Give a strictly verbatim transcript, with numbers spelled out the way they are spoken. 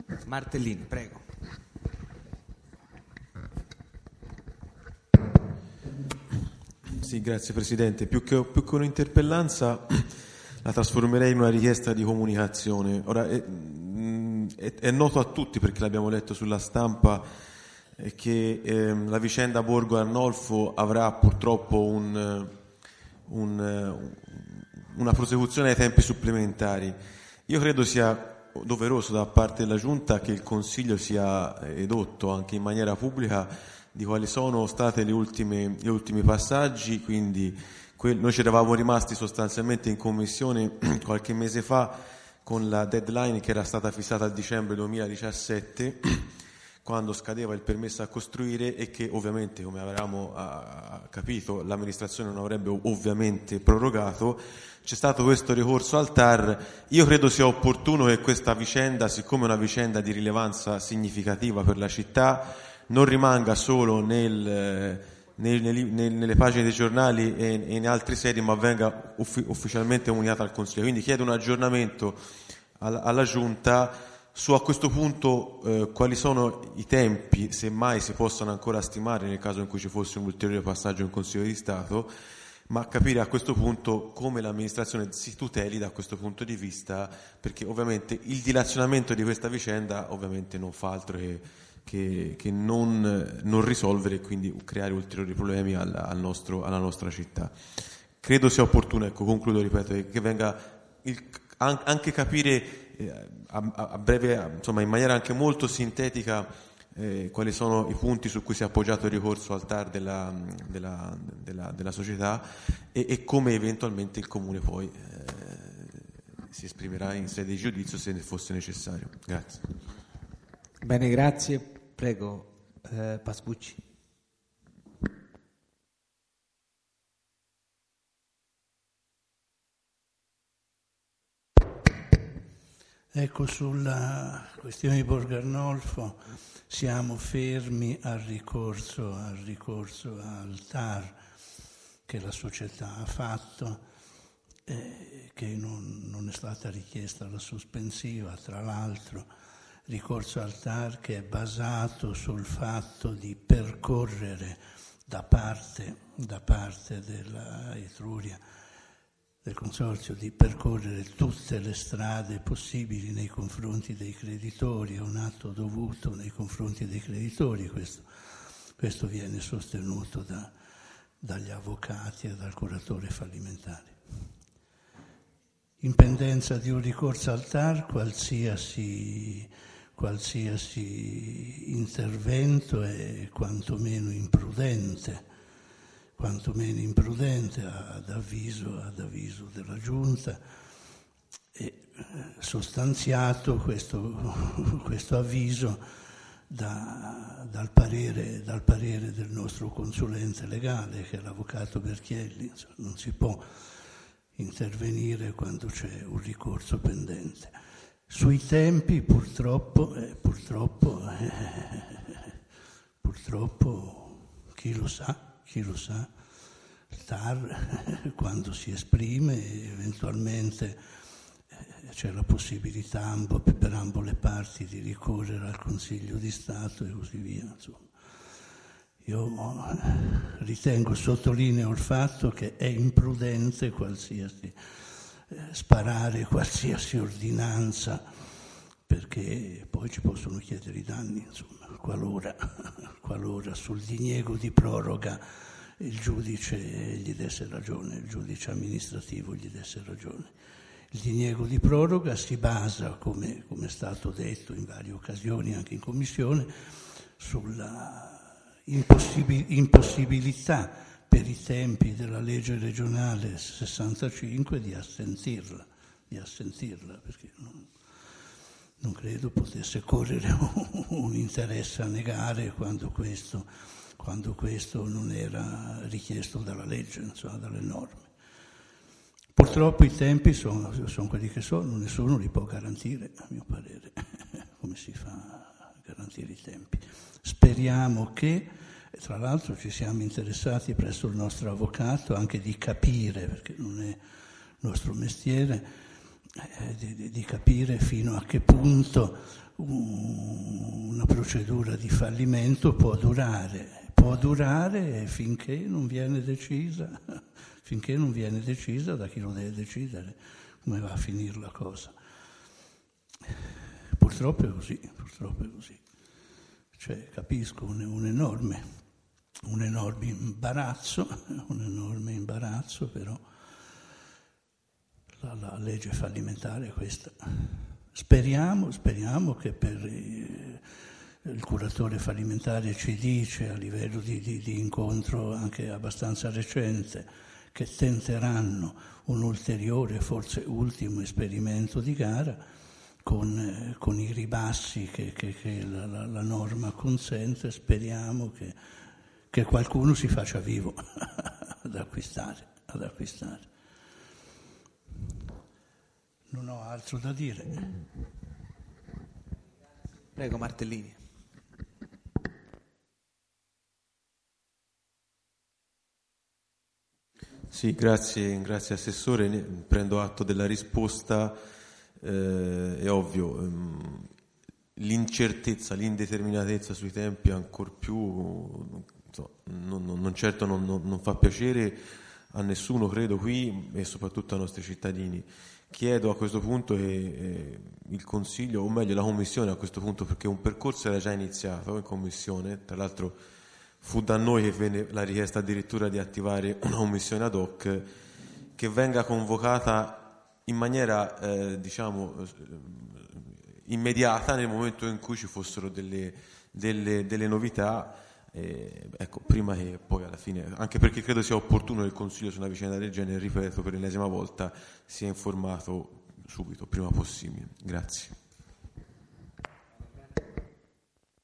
Martellini, prego. Sì, grazie Presidente. Più che, più che un'interpellanza la trasformerei in una richiesta di comunicazione. Ora, è, è, è noto a tutti, perché l'abbiamo letto sulla stampa, eh, che eh, la vicenda Borgo Arnolfo avrà purtroppo un, un, una prosecuzione ai tempi supplementari. Io credo sia doveroso da parte della Giunta che il Consiglio sia edotto anche in maniera pubblica di quali sono state le ultime, gli ultimi passaggi. Quindi quel, noi ci eravamo rimasti sostanzialmente in Commissione qualche mese fa con la deadline che era stata fissata al dicembre duemiladiciassette, quando scadeva il permesso a costruire, e che ovviamente, come avevamo uh, capito, l'amministrazione non avrebbe ovviamente prorogato. C'è stato questo ricorso al T A R. Io credo sia opportuno che questa vicenda, siccome è una vicenda di rilevanza significativa per la città, non rimanga solo nel, nel, nel, nelle pagine dei giornali e, e in altre sedi, ma venga uffi, ufficialmente comunicata al Consiglio. Quindi chiedo un aggiornamento alla, alla Giunta su, a questo punto, eh, quali sono i tempi, se mai si possono ancora stimare nel caso in cui ci fosse un ulteriore passaggio in Consiglio di Stato, ma capire a questo punto come l'amministrazione si tuteli da questo punto di vista, perché ovviamente il dilazionamento di questa vicenda ovviamente non fa altro che, che, che non, non risolvere e quindi creare ulteriori problemi al, al nostro, alla nostra città. Credo sia opportuno, ecco, concludo, ripeto, che venga il, anche capire eh, a, a breve, insomma in maniera anche molto sintetica, Eh, quali sono i punti su cui si è appoggiato il ricorso al T A R della, della, della, della società e, e come eventualmente il Comune poi eh, si esprimerà in sede di giudizio se ne fosse necessario. Grazie. Bene, grazie. Prego, eh, Pascucci. Ecco, sulla questione di Borgo Arnolfo siamo fermi al ricorso, al ricorso al T A R che la società ha fatto, eh, che non, non è stata richiesta la sospensiva, tra l'altro ricorso al T A R che è basato sul fatto di percorrere da parte, da parte della Etruria, del Consorzio, di percorrere tutte le strade possibili nei confronti dei creditori, è un atto dovuto nei confronti dei creditori, questo, questo viene sostenuto da, dagli avvocati e dal curatore fallimentare. In pendenza di un ricorso al T A R, qualsiasi, qualsiasi intervento è quantomeno imprudente, quantomeno imprudente ad avviso, ad avviso della Giunta, e sostanziato questo, questo avviso da, dal, parere, dal parere del nostro consulente legale, che è l'avvocato Berchielli. Insomma, non si può intervenire quando c'è un ricorso pendente. Sui tempi purtroppo, eh, purtroppo, eh, purtroppo chi lo sa, Chi lo sa, il T A R quando si esprime eventualmente eh, c'è la possibilità ambo, per ambo le parti di ricorrere al Consiglio di Stato e così via. Insomma, io ritengo, sottolineo il fatto che è imprudente qualsiasi eh, sparare qualsiasi ordinanza, perché poi ci possono chiedere i danni, insomma, qualora, qualora sul diniego di proroga il giudice gli desse ragione, il giudice amministrativo gli desse ragione. Il diniego di proroga si basa, come, come è stato detto in varie occasioni anche in Commissione, sulla impossibil- impossibilità per i tempi della legge regionale sessantacinque di assentirla, di assentirla, perché non, non credo potesse correre un interesse a negare quando questo, quando questo non era richiesto dalla legge, insomma, dalle norme. Purtroppo i tempi sono, sono quelli che sono, nessuno li può garantire, a mio parere. Come si fa a garantire i tempi? Speriamo che, tra l'altro ci siamo interessati presso il nostro avvocato anche di capire, perché non è nostro mestiere, eh, di, di capire fino a che punto una procedura di fallimento può durare, può durare finché non viene decisa, finché non viene decisa da chi lo deve decidere come va a finire la cosa. Purtroppo è così, purtroppo è così. Cioè, capisco un, un enorme, un enorme imbarazzo, un enorme imbarazzo, però la, la legge fallimentare è questa. Speriamo, speriamo che per eh, il curatore fallimentare ci dice a livello di, di, di incontro anche abbastanza recente che tenteranno un ulteriore, forse ultimo esperimento di gara con, eh, con i ribassi che, che, che la, la, la norma consente. Speriamo che, che qualcuno si faccia vivo ad acquistare, ad acquistare. Non ho altro da dire. Prego, Martellini. Sì, grazie, grazie Assessore, prendo atto della risposta, eh, è ovvio, ehm, l'incertezza, l'indeterminatezza sui tempi ancor più, so, non, non, non certo non, non, non fa piacere a nessuno, credo, qui e soprattutto ai nostri cittadini. Chiedo a questo punto che eh, il Consiglio, o meglio la Commissione a questo punto, perché un percorso era già iniziato in Commissione, tra l'altro fu da noi che venne la richiesta addirittura di attivare una commissione ad hoc, che venga convocata in maniera eh, diciamo immediata nel momento in cui ci fossero delle, delle, delle novità, eh, ecco, prima che poi alla fine, anche perché credo sia opportuno che il Consiglio su una vicenda del genere, ripeto per l'ennesima volta, sia informato subito, prima possibile. Grazie.